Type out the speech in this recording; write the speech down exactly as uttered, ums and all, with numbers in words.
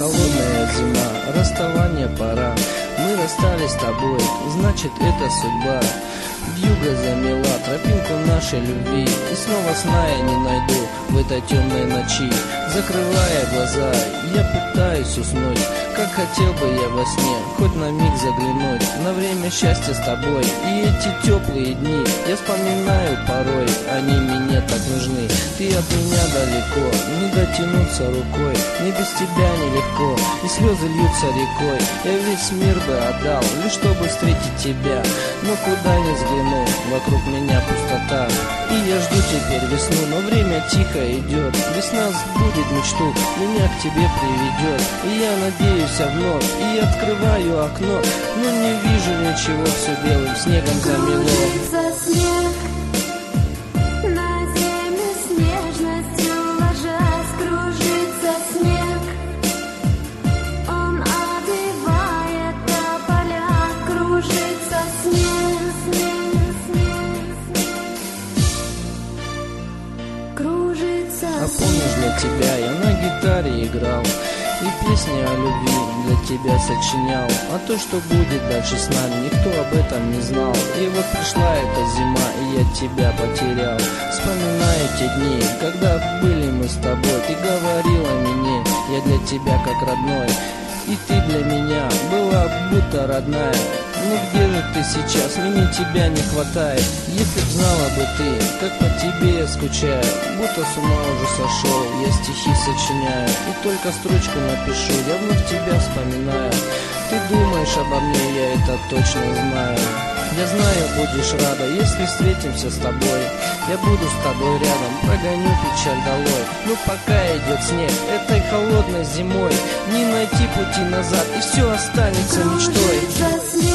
холодная зима, расставание пора. Мы расстались с тобой, значит это судьба. Вьюга замела тропинку нашей любви, и снова сна я не найду в этой темной ночи. Закрывая глаза, я пытаюсь уснуть, как хотел бы я во сне хоть на миг заглянуть на время счастья с тобой. И эти теплые дни я вспоминаю порой, они мне так нужны. Ты от меня далеко, не дотянуться рукой, мне без тебя нелегко, и слезы льются рекой. Я весь мир бы отдал, лишь чтобы встретить тебя, но куда ни взгляну, вокруг меня пустота. И я жду теперь весну, но время тихо идет. Весна сбудет мечту, меня к тебе приведет. И я надеюсь вновь, и открываю окно, но не вижу ничего, все белым снегом замело. Кружится снег, на землю с нежностью ложась, кружится снег. Он обвивает тополя, кружится снег, снег, снег, снег. Кружится А помнишь, для тебя я на гитаре играл и песни о любви для тебя сочинял. А то, что будет дальше с нами, никто об этом не знал. И вот пришла эта зима, и я тебя потерял. Вспоминаю те дни, когда были мы с тобой. Ты говорила мне, я для тебя как родной, и ты для меня была будто родная. Ну где же ты сейчас, мне тебя не хватает. Если б знала бы ты, как по тебе я скучаю, будто с ума уже сошел, я стихи сочиняю, и только строчку напишу, я вновь тебя вспоминаю. Ты думаешь обо мне, я это точно знаю. Я знаю, будешь рада, если встретимся с тобой. Я буду с тобой рядом, прогоню печаль долой. Но пока идет снег, этой холодной зимой не найти пути назад, и все останется мечтой. кружится снег.